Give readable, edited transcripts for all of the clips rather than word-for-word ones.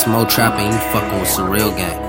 It's Mo Trapping, you fucking with Surreal Gang.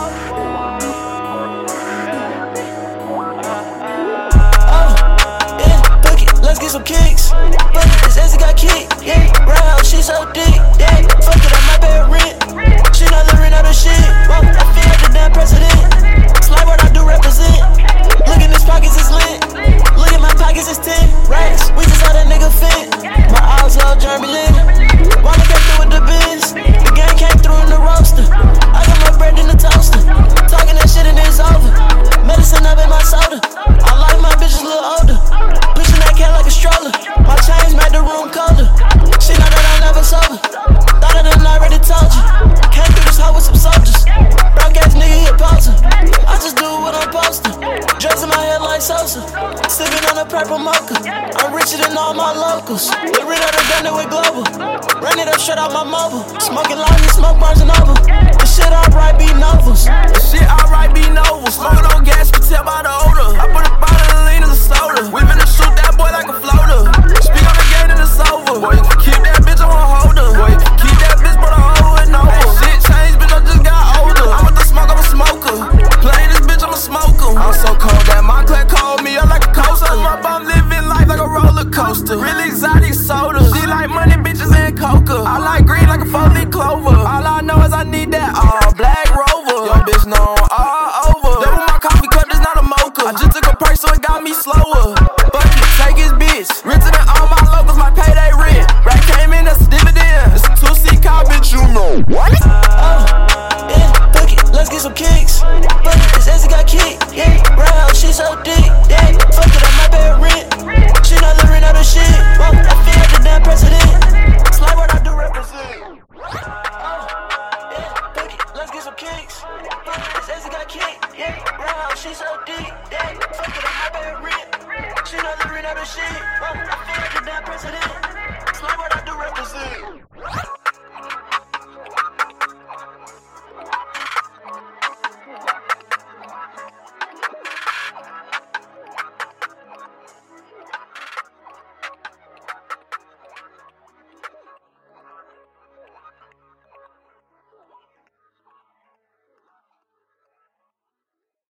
Let's get some kicks. Fuck it, this ass got kicked. Yeah, round, she so dick. Yeah, fuck it, I might pay her rent. She not learning out of shit. Whoa, I feel like the damn president. Slide what I do represent. Look at his pockets, it's lit. Look at my pockets, it's 10 racks. We just saw that nigga fit. My eyes all German. Wanna get through with the biz. The gang came through in the roaster. I got my bread in the toaster. Talking that shit and it's over. Medicine up in my soda. I like my bitches a little older. Pushing that cat like a stroller. My chains made the room colder. She know that I'm never sober. Thought I done already told you. Came through this hoe with some soldiers. Broke ass nigga, he a poser. I just do what I'm supposed to. Drugs in my head like Sosa. Sipping on a purple mocha. I'm richer than all my locals. They rid of the gun with global. Run it up straight out my mobile. Smoking long and smoke bars and over. The shit alright be novels. The shit alright be novels. Smoking on gas, you tell by the odor. I put a bottle of lean in the soda. We finna shoot that boy like a floater. Speak on the gate and it's over. Boy, you can keep that bitch, I won't hold her. Boy, you can keep that bitch, but I hold it over. Shit changed, bitch, I just got older. I'm with the smoke, I'm a smoker. Playing this bitch, I'm a smoker. I'm so cold that my clique called me up like a coaster. I'm living life like a roller coaster. Really exotic soda. She like money, bitches, and coca. I like green like a 4-leaf clover. All I know is I need that all black Rover. Your bitch know all over. That with my coffee cup, it's not a mocha. I just took a perk, so it got me slower. Fuck it, take his bitch. Richer than all my locals, my payday rent. Rat came in, that's a dividend. It's a 2C car, bitch, you know. What? Yeah, fuck it, let's get some kicks. Fuck it, this ass got kicked. Yeah, round, she so dick. Yeah, fuck it, I might pay her rent. She not learning out of shit. Whoa, I feel like the damn president. Slide what I do represent. Yeah, fuck it, let's get some kicks. Fuck it, this ass got kicked. Yeah, round, she so dick. Yeah, fuck it, I might pay her rent. She not learning out of shit. Whoa, I feel like the damn president. Slide what I do represent.